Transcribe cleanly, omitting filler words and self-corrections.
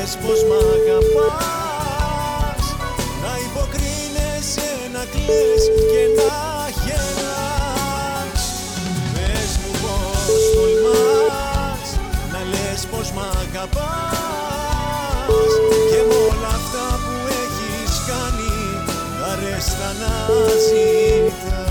λες πως μ' αγαπάς, να υποκρίνεσαι, να κλαις και να γελάς. Πες μου πως τολμάς να λες πως μ' αγαπάς, και μ' όλα αυτά που έχεις κάνει αρέστα να ζητάς.